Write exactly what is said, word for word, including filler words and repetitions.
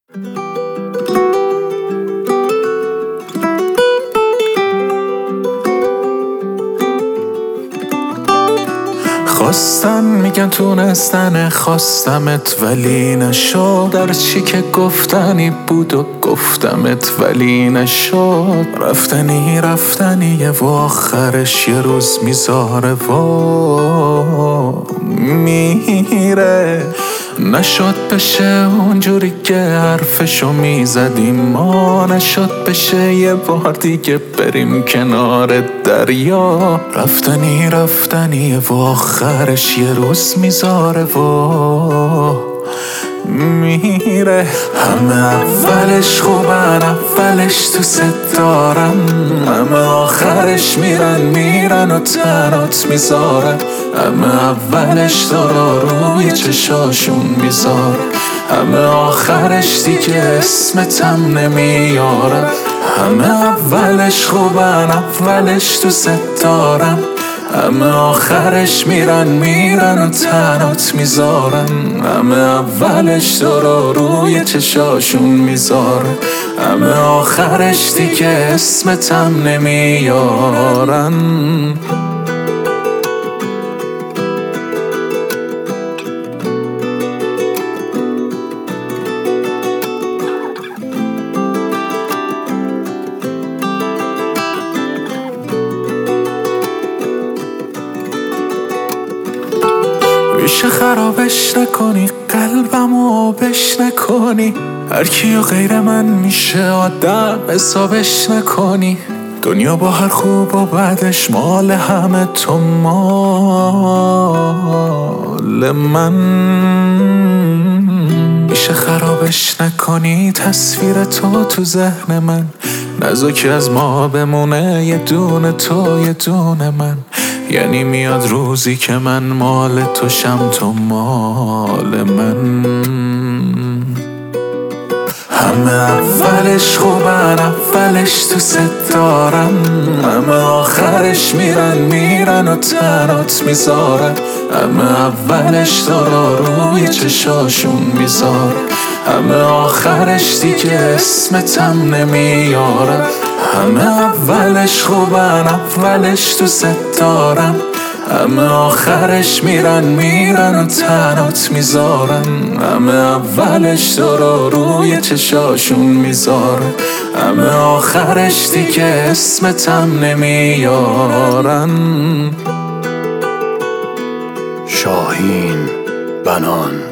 خواستن میگن تونستن خواستمت ولی نشد، در چی که گفتنی بود و گفتمت ولی نشد. رفتنی رفتنیه و آخرش یه روز میذاره و میره. نشد بشه اونجوری که حرفشو میزدیم ما، نشد بشه یه بار دیگه بریم کنار دریا. رفتنی رفتنیه و آخرش یه روز میذاره و میره. همه اولش خوبن، اولش تو ستارن، همه آخرش میرن میرن و تنات میذارن. همه اولش دارا روی چشاشون میذارن، همه آخرش دیگه اسمتم نمیارن. همه اولش خوبن، اولش تو ستارن، همه آخرش میرن میرن و تنات میذارن. همه اولش دارا روی چشاشون میذارن، همه آخرش دیگه اسمتم نمیارن. میشه خرابش نکنی، قلبمو آبش نکنی، هر کیو غیر من میشه آدم حسابش نکنی. دنیا با هر خوب و بعدش مال همه تو مال من. میشه خرابش نکنی تصویر تو تو ذهن من، نذار که از ما بمونه یه دونه تو یه دونه من. یعنی میاد روزی که من مال تو شم تو مال من. همه اولش خوبن، اولش تو ستارن، همه آخرش میرن میرن و تنات میذارن. همه اولش دارا روی چشاشون میذارن، همه آخرش دیگه اسمتم نمیارن. همه اولش خوبن، اولش تو ستارن، همه آخرش میرن میرن و تنات میذارن. همه اولش دارا روی چشاشون میذارن، همه آخرش دیگه اسمتم نمیارن. شاهین بنان.